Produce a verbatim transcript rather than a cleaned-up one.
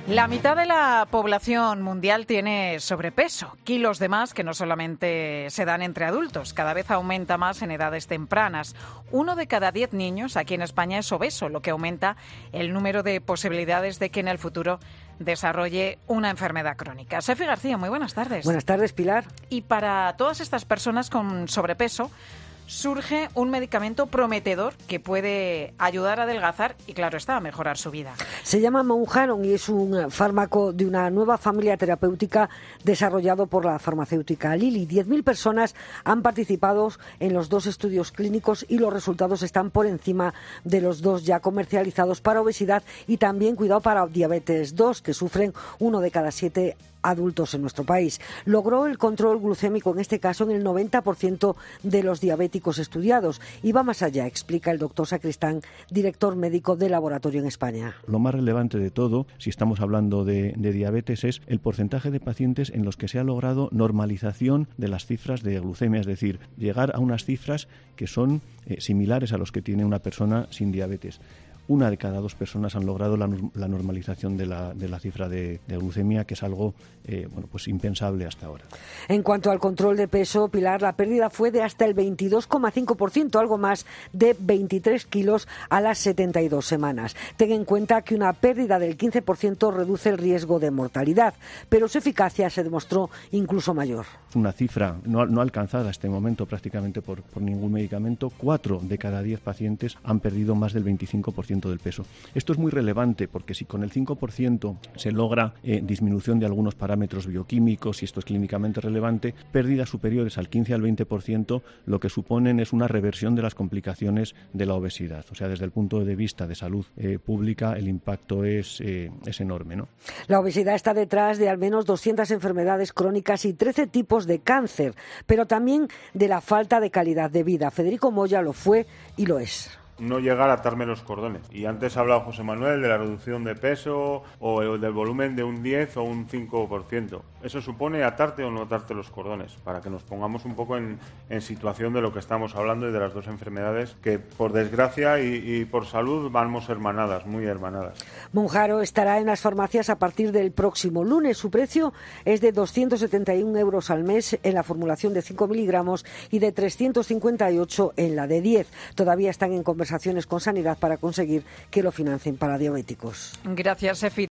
La mitad de la población mundial tiene sobrepeso, kilos de más que no solamente se dan entre adultos, cada vez aumenta más en edades tempranas. Uno de cada diez niños aquí en España es obeso, lo que aumenta el número de posibilidades de que en el futuro desarrolle una enfermedad crónica. Sefi García, muy buenas tardes. Buenas tardes, Pilar. Y para todas estas personas con sobrepeso, surge un medicamento prometedor que puede ayudar a adelgazar y, claro está, a mejorar su vida. Se llama Mounjaro y es un fármaco de una nueva familia terapéutica desarrollado por la farmacéutica Lilly. diez mil personas han participado en los dos estudios clínicos y los resultados están por encima de los dos ya comercializados para obesidad y también, cuidado, para diabetes dos, que sufren uno de cada siete adultos en nuestro país. Logró el control glucémico, en este caso, en el noventa por ciento de los diabéticos estudiados. Y va más allá, explica el doctor Sacristán, director médico de laboratorio en España. Lo más relevante de todo, si estamos hablando de, de diabetes, es el porcentaje de pacientes en los que se ha logrado normalización de las cifras de glucemia, es decir, llegar a unas cifras que son eh, similares a los que tiene una persona sin diabetes. Una de cada dos personas han logrado la, la normalización de la, de la cifra de, de glucemia, que es algo eh, bueno, pues impensable hasta ahora. En cuanto al control de peso, Pilar, la pérdida fue de hasta el veintidós coma cinco por ciento, algo más de veintitrés kilos a las setenta y dos semanas. Ten en cuenta que una pérdida del quince por ciento reduce el riesgo de mortalidad, pero su eficacia se demostró incluso mayor. Una cifra no, no alcanzada hasta este momento prácticamente por, por ningún medicamento. Cuatro de cada diez pacientes han perdido más del veinticinco por ciento del peso. Esto es muy relevante porque si con el cinco por ciento se logra eh, disminución de algunos parámetros bioquímicos, y esto es clínicamente relevante, pérdidas superiores al quince al veinte por ciento lo que suponen es una reversión de las complicaciones de la obesidad. O sea, desde el punto de vista de salud eh, pública, el impacto es, eh, es enorme, ¿no? La obesidad está detrás de al menos doscientas enfermedades crónicas y trece tipos de cáncer, pero también de la falta de calidad de vida. Federico Moya lo fue y lo es. No llegar a atarme los cordones. Y antes ha hablado José Manuel de la reducción de peso o del volumen de un diez o un cinco por ciento. Eso supone atarte o no atarte los cordones, para que nos pongamos un poco en, en situación de lo que estamos hablando y de las dos enfermedades que, por desgracia y, y por salud, vamos hermanadas, muy hermanadas. Mounjaro estará en las farmacias a partir del próximo lunes. Su precio es de doscientos setenta y un euros al mes en la formulación de cinco miligramos y de trescientos cincuenta y ocho en la de diez. Todavía están en conversaciones con Sanidad para conseguir que lo financien para diabéticos. Gracias, Sefi.